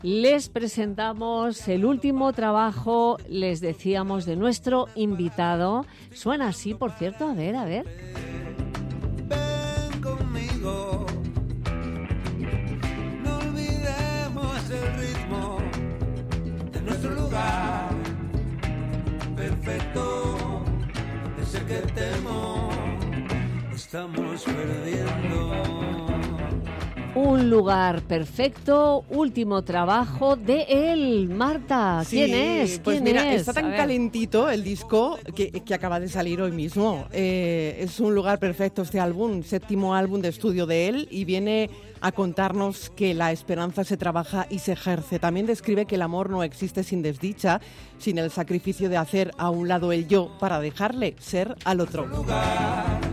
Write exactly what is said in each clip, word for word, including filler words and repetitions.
Les presentamos el último trabajo, les decíamos, de nuestro invitado. Suena así, por cierto, a ver, a ver. Ven conmigo, no olvidemos el ritmo de nuestro lugar perfecto, ese que temo, estamos perdiendo. Un lugar perfecto, último trabajo de él. Marta, ¿quién sí, es? Pues ¿Quién mira, es? está tan A ver. calentito el disco que, que acaba de salir hoy mismo. Eh, es un lugar perfecto este álbum, séptimo álbum de estudio de él, y viene a contarnos que la esperanza se trabaja y se ejerce. También describe que el amor no existe sin desdicha, sin el sacrificio de hacer a un lado el yo para dejarle ser al otro. Lugar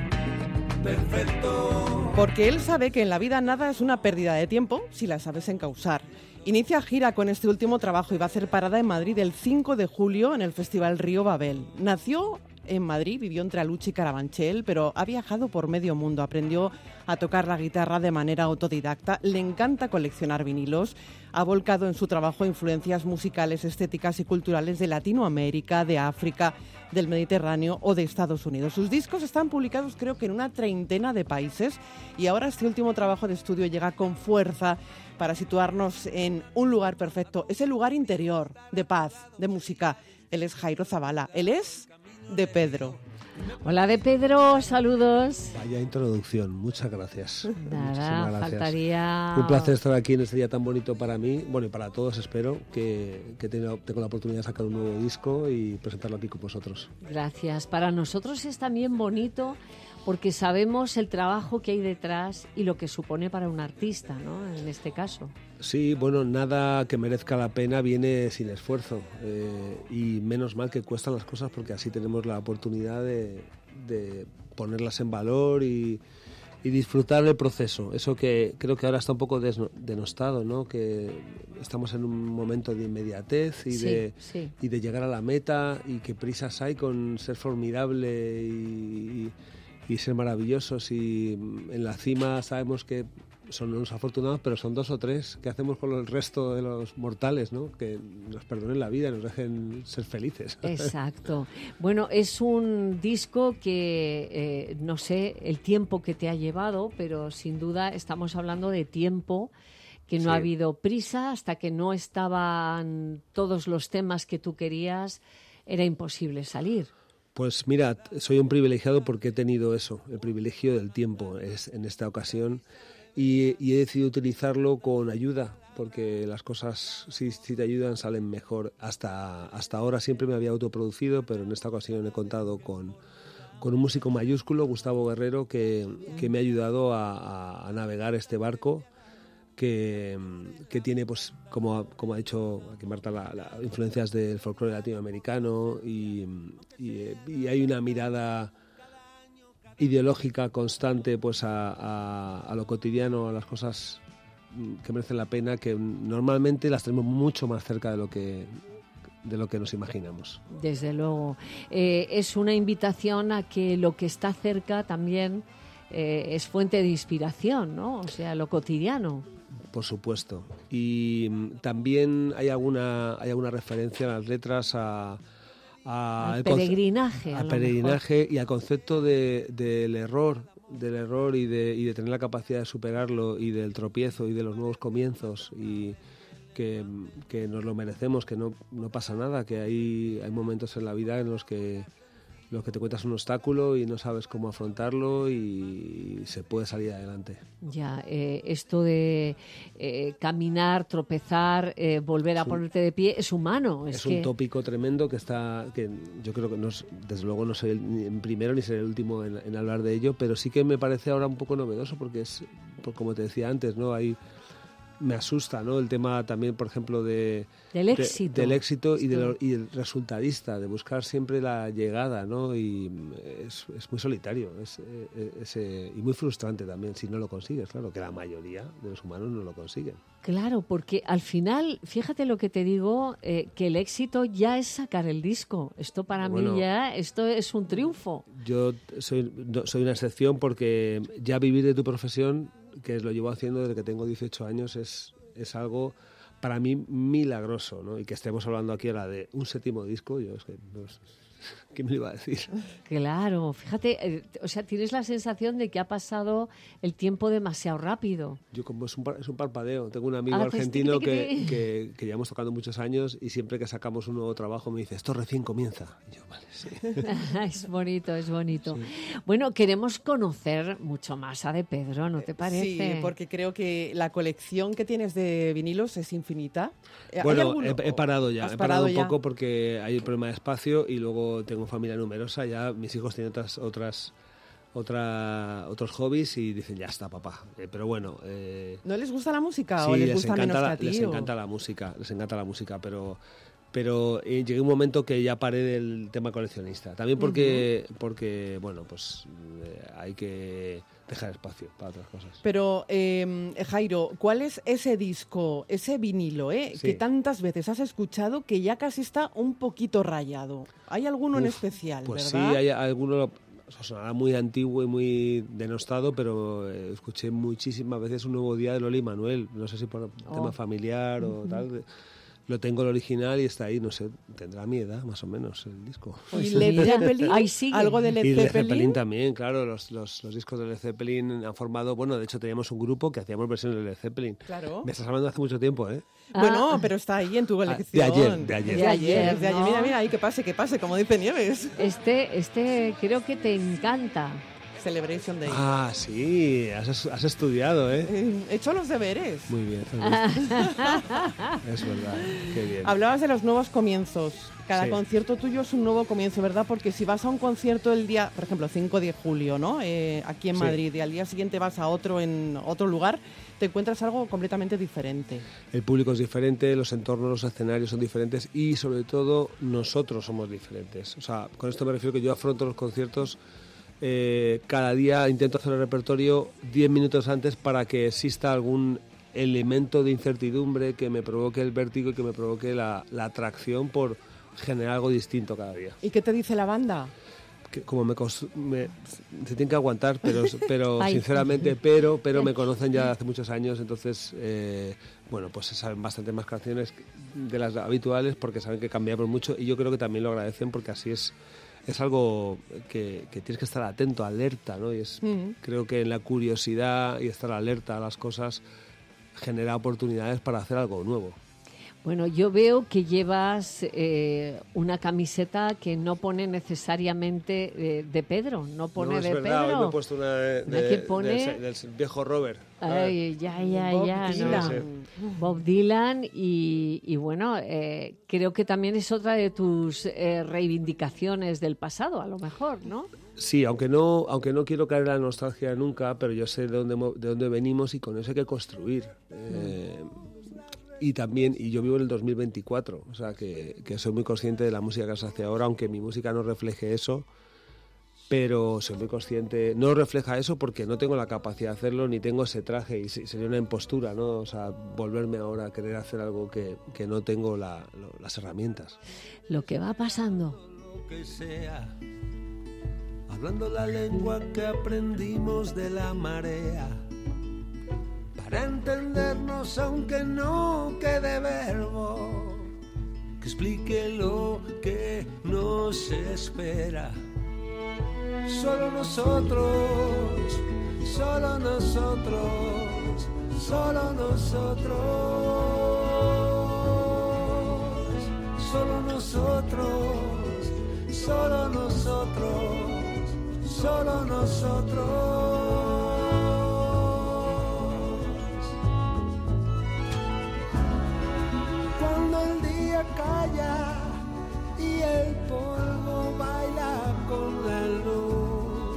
perfecto. Porque él sabe que en la vida nada es una pérdida de tiempo si la sabes encauzar. Inicia gira con este último trabajo y va a hacer parada en Madrid el cinco de julio en el Festival Río Babel. Nació en Madrid, vivió entre Aluche y Carabanchel, pero ha viajado por medio mundo. Aprendió a tocar la guitarra de manera autodidacta. Le encanta coleccionar vinilos. Ha volcado en su trabajo influencias musicales, estéticas y culturales de Latinoamérica, de África, del Mediterráneo o de Estados Unidos. Sus discos están publicados creo que en una treintena de países, y ahora este último trabajo de estudio llega con fuerza para situarnos en un lugar perfecto, ese lugar interior, de paz, de música. Él es Jairo Zabala, él es de Pedro. Hola de Pedro, saludos. Vaya introducción, muchas gracias. Nada, Muchísimas gracias. faltaría... Un placer estar aquí en este día tan bonito para mí, bueno, y para todos, espero, que, que tengo, tengo la oportunidad de sacar un nuevo disco y presentarlo aquí con vosotros. Gracias. Para nosotros es también bonito porque sabemos el trabajo que hay detrás y lo que supone para un artista, ¿no? En este caso. Sí, bueno, nada que merezca la pena viene sin esfuerzo, eh, y menos mal que cuestan las cosas, porque así tenemos la oportunidad de, de ponerlas en valor y, y disfrutar el proceso. Eso que creo que ahora está un poco desno, denostado, ¿no? Que estamos en un momento de inmediatez y, Sí, de, sí. y de llegar a la meta, y qué prisas hay con ser formidable y, y, y ser maravillosos, y en la cima sabemos que son unos afortunados, pero son dos o tres. ¿Qué hacemos con el resto de los mortales, ¿no? Que nos perdonen la vida, nos dejen ser felices. Exacto. Bueno, es un disco que eh, no sé el tiempo que te ha llevado, pero sin duda estamos hablando de tiempo, que no Sí. ha habido prisa, hasta que no estaban todos los temas que tú querías, era imposible salir. Pues mira, soy un privilegiado porque he tenido eso, el privilegio del tiempo es, en esta ocasión. Y, y he decidido utilizarlo con ayuda, porque las cosas, si, si te ayudan, salen mejor. Hasta, hasta ahora siempre me había autoproducido, pero en esta ocasión he contado con, con un músico mayúsculo, Gustavo Guerrero, que, que me ha ayudado a, a, a navegar este barco, que, que tiene, pues como, como ha dicho aquí Marta, la, la, influencias del folclore latinoamericano, y, y, y hay una mirada ideológica constante, pues a, a, a lo cotidiano, a las cosas que merecen la pena, que normalmente las tenemos mucho más cerca de lo que de lo que nos imaginamos. Desde luego. Eh, es una invitación a que lo que está cerca también eh, es fuente de inspiración, ¿no? O sea, lo cotidiano. Por supuesto. Y también hay alguna hay alguna referencia en las letras a A al peregrinaje, al peregrinaje y al concepto de, del error, del error y de, y de tener la capacidad de superarlo, y del tropiezo y de los nuevos comienzos, y que, que nos lo merecemos, que no, no pasa nada, que hay, hay momentos en la vida en los que los que te cuentas un obstáculo y no sabes cómo afrontarlo, y se puede salir adelante. Ya, eh, esto de eh, caminar, tropezar, eh, volver a un, ponerte de pie, es humano. Es, es que... un tópico tremendo que está, que yo creo que no es, desde luego no soy el primero ni seré el último en, en hablar de ello, pero sí que me parece ahora un poco novedoso, porque es, como te decía antes, ¿no? Hay me asusta, ¿no? El tema también, por ejemplo, de del éxito, de, del éxito y, de lo, y el resultadista, de buscar siempre la llegada, ¿no? Y es, es muy solitario, es, es, es, y muy frustrante también si no lo consigues, claro, que la mayoría de los humanos no lo consiguen. Claro, porque al final, fíjate lo que te digo, eh, que el éxito ya es sacar el disco. Esto para bueno, mí ya, esto es un triunfo. Yo soy, soy una excepción, porque ya vivir de tu profesión, que lo llevo haciendo desde que tengo dieciocho años, es, es algo para mí milagroso, ¿no? Y que estemos hablando aquí ahora de un séptimo disco, yo es que... No sé, ¿qué me lo iba a decir? Claro, fíjate, eh, o sea, tienes la sensación de que ha pasado el tiempo demasiado rápido. Yo como es un, par- es un parpadeo. Tengo un amigo Ah, pues, argentino tiqui, tiqui, que, tiqui. que, que llevamos tocando muchos años y siempre que sacamos un nuevo trabajo me dice, esto recién comienza. Y yo, vale, sí. Es bonito, es bonito. Bueno, queremos conocer mucho más a De Pedro, ¿no te parece? Sí, porque creo que la colección que tienes de vinilos es infinita. ¿Hay Bueno, alguno? he, he parado ya, ¿Has he parado, un ya? poco porque hay un problema de espacio y luego tengo familia numerosa, ya mis hijos tienen otras otras otra, otros hobbies y dicen, ya está, papá. Eh, pero bueno... Eh, ¿No les gusta la música sí, o les, les gusta encanta menos que la, a ti? les o? encanta la música, les encanta la música, pero... Pero eh, llegué a un momento que ya paré del tema coleccionista. También porque, uh-huh. porque bueno, pues eh, hay que dejar espacio para otras cosas. Pero, eh, Jairo, ¿cuál es ese disco, ese vinilo, eh, sí. que tantas veces has escuchado que ya casi está un poquito rayado? ¿Hay alguno Uf, en especial, pues verdad? Sí, hay alguno... Sonará muy antiguo y muy denostado, pero eh, escuché muchísimas veces Un nuevo día de Loli y Manuel. No sé si por oh. tema familiar o uh-huh. tal... Lo tengo el original y está ahí, no sé, tendrá mi edad más o menos el disco. ¿Y Led Zeppelin? Ahí sigue. ¿Algo de Led y Zeppelin? Led Zeppelin también, claro, los, los, los discos de Led Zeppelin han formado, bueno, de hecho teníamos un grupo que hacíamos versiones de Led Zeppelin. Claro. Me estás hablando de hace mucho tiempo, ¿eh? Ah. Bueno, pero está ahí en tu colección. De ayer, de ayer. De ayer, ¿no? de ayer. Mira, mira, ahí que pase, que pase, como dice Nieves. Este, este creo que te encanta. Celebration Day. Ah, sí, has, has estudiado, ¿eh? He hecho los deberes. Muy bien, es verdad, qué bien. Hablabas de los nuevos comienzos. Cada sí. concierto tuyo es un nuevo comienzo, ¿verdad? Porque si vas a un concierto el día, por ejemplo, cinco de julio, ¿no? Eh, aquí en sí. Madrid, y al día siguiente vas a otro en otro lugar, te encuentras algo completamente diferente. El público es diferente, los entornos, los escenarios son diferentes y, sobre todo, nosotros somos diferentes. O sea, con esto me refiero que yo afronto los conciertos... Eh, cada día intento hacer el repertorio diez minutos antes para que exista algún elemento de incertidumbre que me provoque el vértigo y que me provoque la, la atracción por generar algo distinto cada día. ¿Y qué te dice la banda? Que como me, me se tienen que aguantar, pero, pero sinceramente, pero, pero me conocen ya hace muchos años, entonces, eh, bueno, pues saben bastante más canciones de las habituales porque saben que cambiamos mucho y yo creo que también lo agradecen porque así es. Es algo que, que tienes que estar atento, alerta, ¿no? Y es, mm. creo que en la curiosidad y estar alerta a las cosas genera oportunidades para hacer algo nuevo. Bueno, yo veo que llevas eh, una camiseta que no pone necesariamente eh, de Pedro, no pone no, es de verdad, Pedro. Hoy me he puesto una de, de, ¿De pone? del, del viejo Robert. Ay, ya, ya, Bob ya. Dylan. No. Sí. Bob Dylan y, y bueno, eh, creo que también es otra de tus eh, reivindicaciones del pasado, a lo mejor, ¿no? Sí, aunque no, aunque no quiero caer en la nostalgia nunca, pero yo sé de dónde, de dónde venimos y con eso hay que construir. Eh, mm. Y también, y yo vivo en el dos mil veinticuatro, o sea que, que soy muy consciente de la música que se hace ahora, aunque mi música no refleje eso, pero soy muy consciente, no refleja eso porque no tengo la capacidad de hacerlo, ni tengo ese traje, y sería una impostura, ¿no? O sea, volverme ahora a querer hacer algo que, que no tengo la, lo, las herramientas. Lo que va pasando. Lo que sea, hablando la lengua que aprendimos de la marea. Para entendernos aunque no quede verbo que explique lo que nos espera. Solo nosotros, solo nosotros, solo nosotros, solo nosotros, solo nosotros, solo nosotros. Calla y el polvo baila con la luz.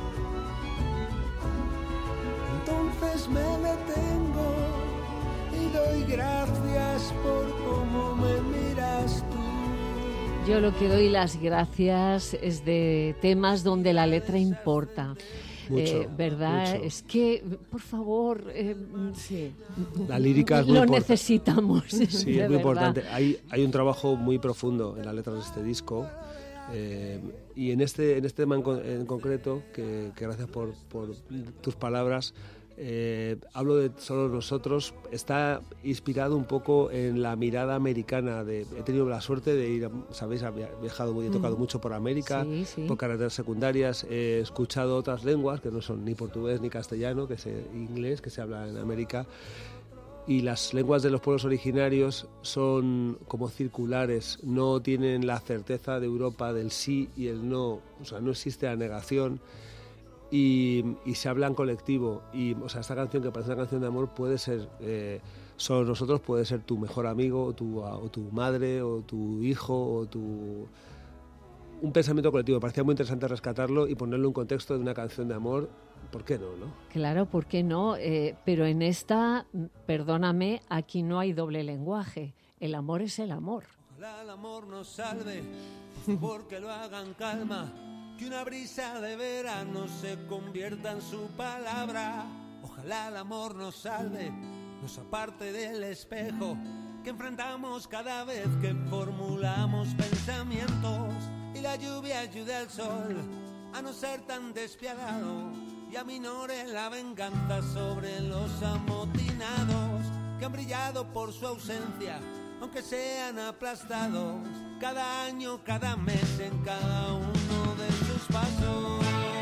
Entonces me detengo y doy gracias por cómo me miras tú. Yo lo que doy las gracias es de temas donde la letra importa. Mucho, eh, ¿verdad? Mucho. Es que, por favor, eh, sí. La lírica es muy lo importante. necesitamos. Sí, es muy verdad. importante. Hay, hay un trabajo muy profundo en las letras de este disco. Eh, y en este, en este tema en, con, en concreto, que, que gracias por, por tus palabras, Eh, hablo de Solo Nosotros, está inspirado un poco en la mirada americana. De, he tenido la suerte de ir, sabéis, he viajado muy, he tocado mm. mucho por América, sí, sí. por carreteras secundarias, he escuchado otras lenguas que no son ni portugués ni castellano, que es inglés, que se habla en América, y las lenguas de los pueblos originarios son como circulares, no tienen la certeza de Europa del sí y el no, o sea, no existe la negación. Y, y se habla en colectivo, y o sea, esta canción, que parece una canción de amor, puede ser eh, Solo Nosotros, puede ser tu mejor amigo, o tu, o tu madre, o tu hijo, o tu... un pensamiento colectivo. Me parecía muy interesante rescatarlo y ponerlo en un contexto de una canción de amor. ¿Por qué no, no? Claro, ¿por qué no? Eh, pero en esta, perdóname, aquí no hay doble lenguaje. El amor es el amor. Ojalá el amor nos salve, por favor que lo hagan calma. Que una brisa de verano se convierta en su palabra. Ojalá el amor nos salve, nos aparte del espejo que enfrentamos cada vez que formulamos pensamientos. Y la lluvia ayude al sol a no ser tan despiadado y aminore la venganza sobre los amotinados que han brillado por su ausencia, aunque sean aplastados cada año, cada mes, en cada uno de sus pasos.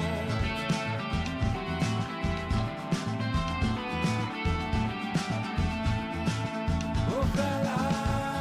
Ojalá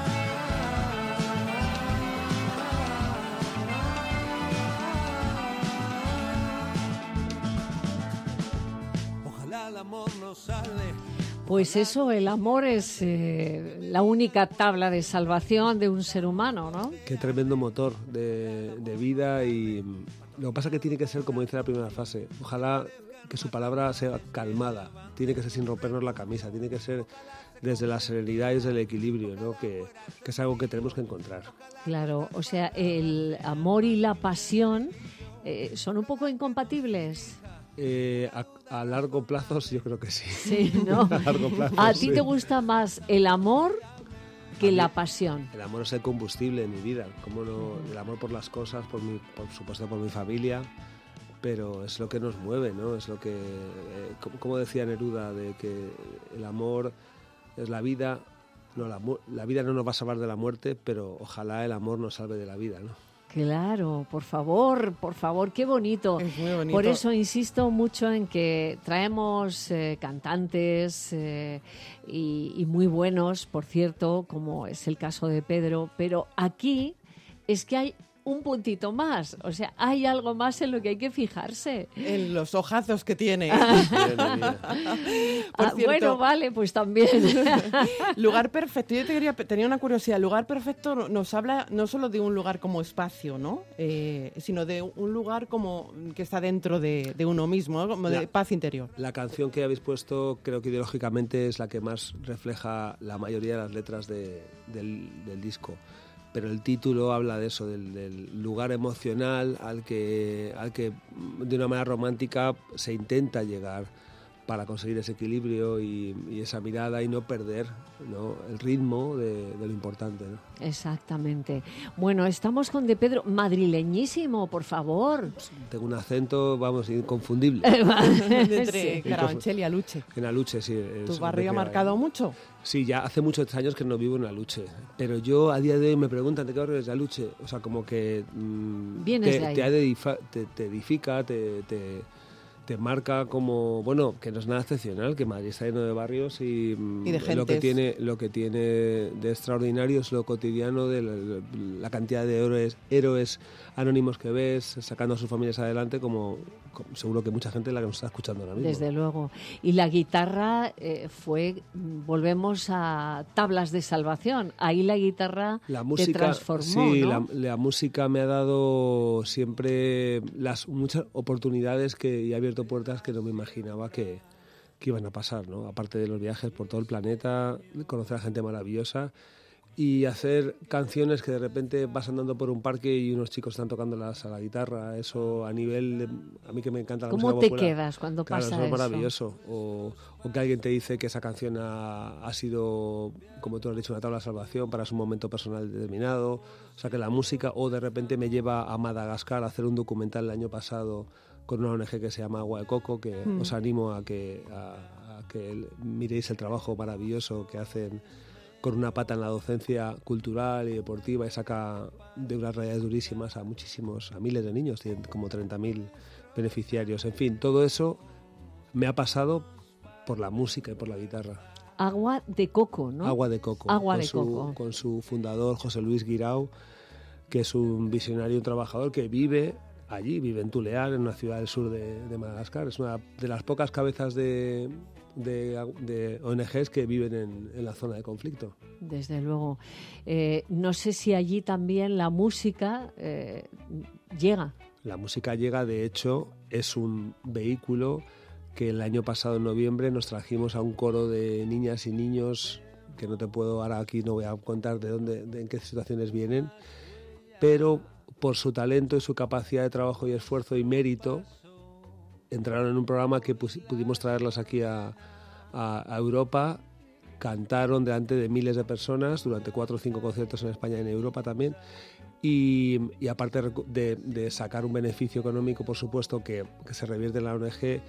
Ojalá el amor nos salve. Pues eso, el amor es eh, la única tabla de salvación de un ser humano, ¿no? Qué tremendo motor de, de vida, y lo que pasa es que tiene que ser, como dice la primera frase, ojalá que su palabra sea calmada, tiene que ser sin rompernos la camisa, tiene que ser desde la serenidad y desde el equilibrio, ¿no? que, que es algo que tenemos que encontrar. Claro, o sea, el amor y la pasión eh, son un poco incompatibles. Eh, a, a largo plazo yo creo que sí. Sí, ¿no? A largo plazo, ¿A ti sí. te gusta más el amor que mí, la pasión? El amor es el combustible de mi vida. Como no, el amor por las cosas, por mi, por supuesto por mi familia, pero es lo que nos mueve, ¿no? Es lo que, eh, como, como decía Neruda, de que el amor es la vida. No, la, la vida no nos va a salvar de la muerte, pero ojalá el amor nos salve de la vida, ¿no? Claro, por favor, por favor, qué bonito. Es muy bonito. Por eso insisto mucho en que traemos eh, cantantes eh, y, y muy buenos, por cierto, como es el caso de Pedro, pero aquí es que hay un puntito más, o sea, hay algo más en lo que hay que fijarse. En los ojazos que tiene. Ah, bueno, vale, pues también. Lugar perfecto. Yo te quería, tenía una curiosidad. Lugar perfecto nos habla no solo de un lugar como espacio, ¿no? Eh, sino de un lugar como que está dentro de, de uno mismo, ¿no? Como de la, paz interior. La canción que habéis puesto creo que ideológicamente es la que más refleja la mayoría de las letras de, del, del disco. Pero el título habla de eso, del, del lugar emocional al que, al que de una manera romántica se intenta llegar para conseguir ese equilibrio y, y esa mirada y no perder, ¿no?, el ritmo de, de lo importante, ¿no? Exactamente. Bueno, estamos con De Pedro, madrileñísimo, por favor. Tengo un acento, vamos, inconfundible. Entre sí. Carabanchel y Aluche. En Aluche, sí. ¿Tu barrio ha marcado mucho? Sí, ya hace muchos años que no vivo en Aluche, pero yo a día de hoy me preguntan ¿de qué barrio eres de Aluche? O sea, como que mmm, Vienes te, de ahí. Te, edifa, te, te edifica, te, te, te marca como, bueno, que no es nada excepcional, que Madrid está lleno de barrios y, y de lo que tiene lo que tiene de extraordinario es lo cotidiano de la, la cantidad de héroes, héroes anónimos que ves sacando a sus familias adelante, como, como seguro que mucha gente la que nos está escuchando ahora mismo. Desde luego. Y la guitarra eh, fue, volvemos a tablas de salvación. Ahí la guitarra la música, te transformó, sí, ¿no? la, la música me ha dado siempre las muchas oportunidades que y ha abierto puertas que no me imaginaba que, que iban a pasar, ¿no? Aparte de los viajes por todo el planeta, conocer a gente maravillosa y hacer canciones que de repente vas andando por un parque y unos chicos están tocándolas a la guitarra. Eso a nivel de, a mí que me encanta la música popular. ¿Cómo te quedas cuando claro, pasa eso? eso? Es maravilloso. O, o que alguien te dice que esa canción ha, ha sido, como tú has dicho, una tabla de salvación para su momento personal determinado. O sea, que la música, o de repente me lleva a Madagascar a hacer un documental el año pasado con una O N Ge que se llama Agua de Coco, que mm. os animo a que, a, a que miréis el trabajo maravilloso que hacen con una pata en la docencia cultural y deportiva, y saca de unas realidades durísimas a muchísimos, a miles de niños, tienen como treinta mil beneficiarios. En fin, todo eso me ha pasado por la música y por la guitarra. Agua de Coco, ¿no? Agua de Coco. Agua con de su, Coco. Con su fundador, José Luis Guirao, que es un visionario y un trabajador que vive allí, vive en Tulear, en una ciudad del sur de, de Madagascar. Es una de las pocas cabezas de, de, de O N Ges que viven en, en la zona de conflicto. Desde luego. Eh, no sé si allí también la música eh, llega. La música llega, de hecho, es un vehículo que el año pasado, en noviembre, nos trajimos a un coro de niñas y niños, que no te puedo, ahora aquí no voy a contar de dónde, de en qué situaciones vienen, pero por su talento y su capacidad de trabajo y esfuerzo y mérito, entraron en un programa que pus- pudimos traerlos aquí a, a, a Europa, cantaron delante de miles de personas durante cuatro o cinco conciertos en España y en Europa también, y, y aparte de, de sacar un beneficio económico, por supuesto, que, que se revierte en la O N Ge,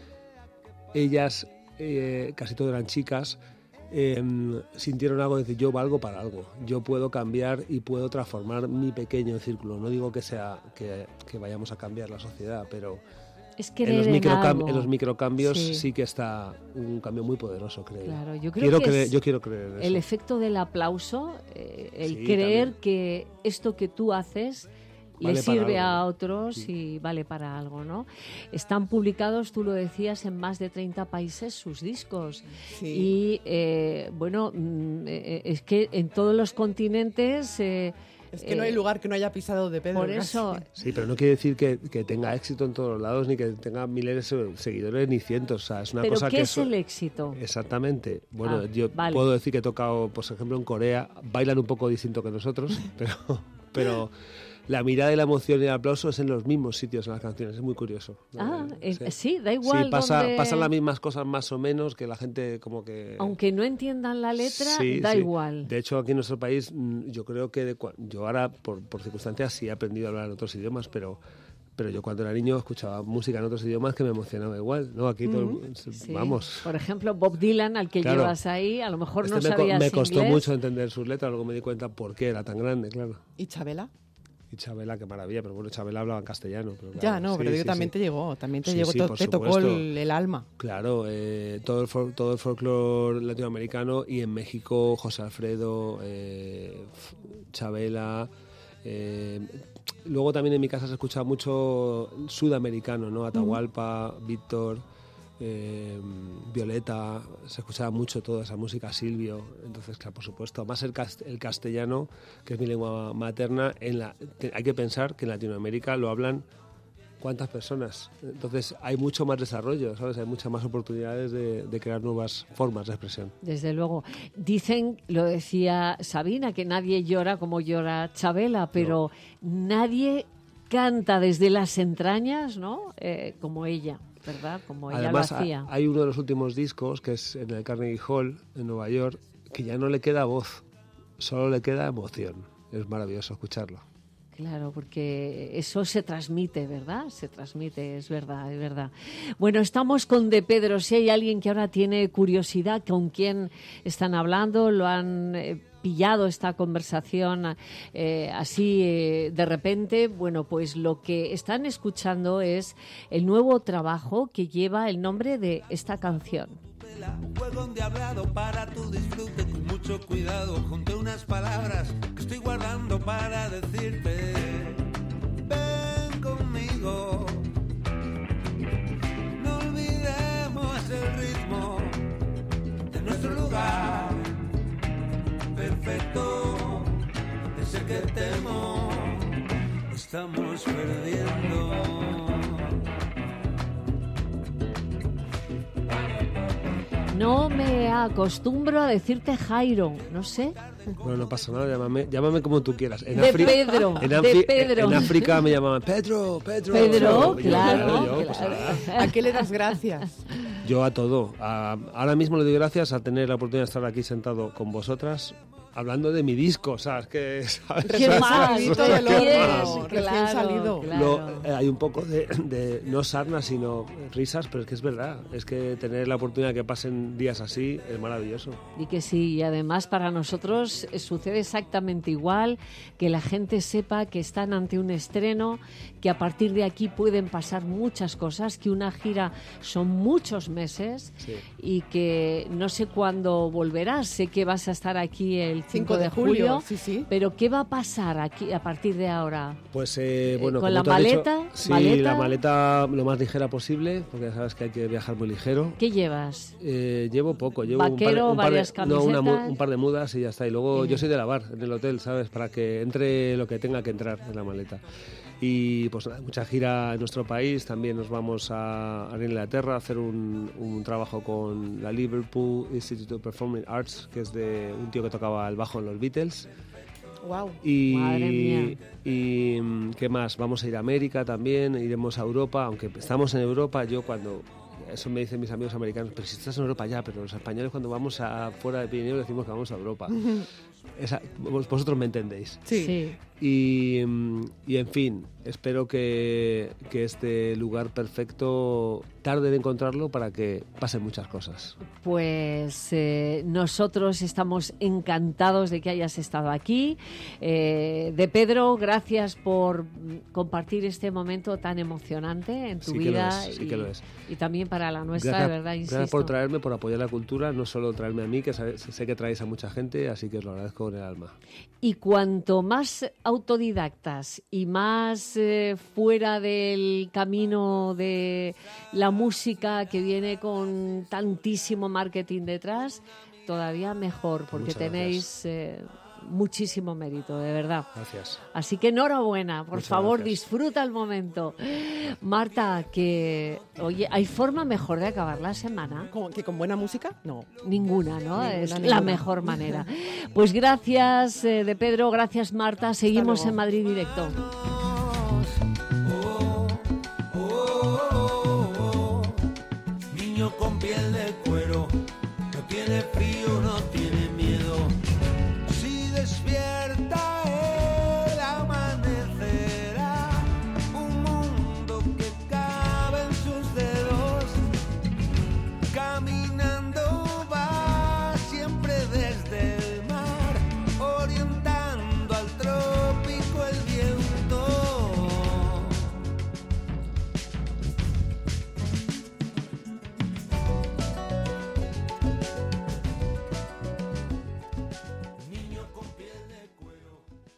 ellas, eh, casi todas eran chicas, eh, sintieron algo de decir, yo valgo para algo, yo puedo cambiar y puedo transformar mi pequeño círculo. No digo que sea que, que vayamos a cambiar la sociedad, pero es en, los en, microcam- en los microcambios sí. sí que está un cambio muy poderoso, creo. Claro, yo creo quiero que creer, es yo quiero creer en eso. El efecto del aplauso, eh, el Sí, creer también. que esto que tú haces Vale le sirve para a algo. otros Sí. y vale para algo, ¿no? Están publicados, tú lo decías, en más de treinta países sus discos. Sí. Y, eh, bueno, mm, eh, es que en todos los continentes... Eh, Es que no hay lugar que no haya pisado de Pedro. por casi. eso... Sí, pero no quiere decir que, que tenga éxito en todos los lados, ni que tenga miles de seguidores, ni cientos. O sea, es una ¿Pero cosa qué que es eso- el éxito? Exactamente. Bueno, Ah, yo vale. puedo decir que he tocado, por ejemplo, en Corea, bailan un poco distinto que nosotros, pero, pero la mirada y la emoción y el aplauso es en los mismos sitios en las canciones. Es muy curioso. Ah, Eh, eh, sí, da igual Sí, pasa, dónde- pasan las mismas cosas más o menos, que la gente como que... Aunque no entiendan la letra, Sí, da sí. igual. De hecho, aquí en nuestro país, mm, yo creo que de cua- yo ahora, por, por circunstancias, sí he aprendido a hablar en otros idiomas, pero, pero yo cuando era niño escuchaba música en otros idiomas que me emocionaba igual, ¿no? Aquí todo el- Sí. vamos. Por ejemplo, Bob Dylan, al que Claro. llevas ahí, a lo mejor Este no me, co- sabías me costó inglés. mucho entender sus letras, luego me di cuenta por qué era tan grande, claro. ¿Y Chabela? Y Chabela, qué maravilla, pero bueno, Chabela hablaba en castellano. Pero Ya, claro, no, sí, pero digo, sí, también sí. te llegó, también te Sí, llegó, sí, to- por te tocó supuesto. el, el alma. Claro, eh, todo el fol- todo el folclore latinoamericano, y en México José Alfredo, eh, F- Chabela. Eh, luego también en mi casa se escucha mucho sudamericano, ¿no? Atahualpa, Víctor, eh, Violeta, se escuchaba mucho toda esa música, Silvio. Entonces, claro, por supuesto, más el, cast- el castellano, que es mi lengua materna, en la, te- hay que pensar que en Latinoamérica lo hablan ¿cuántas personas? Entonces hay mucho más desarrollo, ¿sabes? Hay muchas más oportunidades de, de crear nuevas formas de expresión. Desde luego. Dicen, lo decía Sabina, que nadie llora como llora Chabela, pero nadie canta desde las entrañas, ¿no? Eh, como ella, ¿verdad? Como ella Además, lo hacía. ha- hay uno de los últimos discos, que es en el Carnegie Hall, en Nueva York, que ya no le queda voz, solo le queda emoción. Es maravilloso escucharlo. Claro, porque eso se transmite, ¿verdad? Se transmite, es verdad, es verdad. Bueno, estamos con De Pedro. Si hay alguien que ahora tiene curiosidad con quién están hablando, lo han eh, pillado esta conversación eh, así eh, de repente, bueno, pues lo que están escuchando es el nuevo trabajo que lleva el nombre de esta canción. Juego endiablado para tu disfrute, con mucho cuidado junté unas palabras que estoy guardando para decirte. Ven conmigo, no olvidemos el ritmo de nuestro lugar perfecto, ese que temo estamos perdiendo. No me acostumbro a decirte Jairo, no sé. Bueno, no pasa nada, llámame, llámame como tú quieras. En De Afri- Pedro, en de Afri- Pedro. En África me llamaban Pedro, Pedro. Pedro, Yo, claro, yo, pues, claro. ah, ¿A qué le das gracias? yo a todo. A- ahora mismo le doy gracias a tener la oportunidad de estar aquí sentado con vosotras, hablando de mi disco, ¿sabes? Que, ¿sabes? ¿Qué más? Recién ¿Qué del quieres? horno, Claro, recién salido. claro. Lo- eh, hay un poco de, de, no sarna, sino risas, pero es que es verdad. Es que tener la oportunidad de que pasen días así es maravilloso. Y que sí, y además para nosotros eh, sucede exactamente igual, que la gente sepa que están ante un estreno, que a partir de aquí pueden pasar muchas cosas, que una gira son muchos meses Sí. y que no sé cuándo volverás, sé que vas a estar aquí el cinco de julio, sí, sí. pero ¿qué va a pasar aquí a partir de ahora? Pues eh, bueno, ¿con como la tú has dicho, maleta? sí, ¿Maleta? la maleta lo más ligera posible, porque ya sabes que hay que viajar muy ligero. ¿Qué llevas? Eh, llevo poco, llevo Vaquero, un par de, varias un par de, no, una mu- camisetas. un par de mudas y ya está. Y luego Bien. yo soy de lavar en el hotel, ¿sabes? Para que entre lo que tenga que entrar en la maleta. Y pues nada, mucha gira en nuestro país. También nos vamos a, a Inglaterra a hacer un, un trabajo con la Liverpool Institute of Performing Arts, que es de un tío que tocaba el bajo en los Beatles. Wow. Y, Madre mía. y mm, ¿qué más? Vamos a ir a América también, iremos a Europa, aunque estamos en Europa, yo cuando... Eso me dicen mis amigos americanos, pero si estás en Europa ya, pero los españoles cuando vamos a, fuera de Pirineo decimos que vamos a Europa. Esa, vos- vosotros me entendéis. Sí. Y, mm, y en fin, espero que, que este lugar perfecto tarde de encontrarlo para que pasen muchas cosas. Pues eh, nosotros estamos encantados de que hayas estado aquí. Eh, de Pedro, gracias por mm, compartir este momento tan emocionante en tu Sí que lo vida es, sí y, que lo es. y también para la nuestra, Gracias, de verdad, gracias insisto. por traerme, por apoyar la cultura, no solo traerme a mí, que sabe- sé que traéis a mucha gente, así que os lo agradezco con el alma. Y cuanto más autodidactas y más eh, fuera del camino de la música que viene con tantísimo marketing detrás, todavía mejor, porque Muchas tenéis eh, muchísimo mérito, de verdad. Gracias. Así que enhorabuena, por Muchas favor, gracias. disfruta el momento. Marta, que, oye, ¿hay forma mejor de acabar la semana? ¿Cómo, ¿Que con buena música? No. Ninguna, ¿no? Ninguna, es la ninguna. mejor manera. Pues gracias, eh, de Pedro, gracias, Marta. Seguimos luego. en Madrid Directo. Oh, oh, oh, oh. Niño con piel de cuero, no tiene frío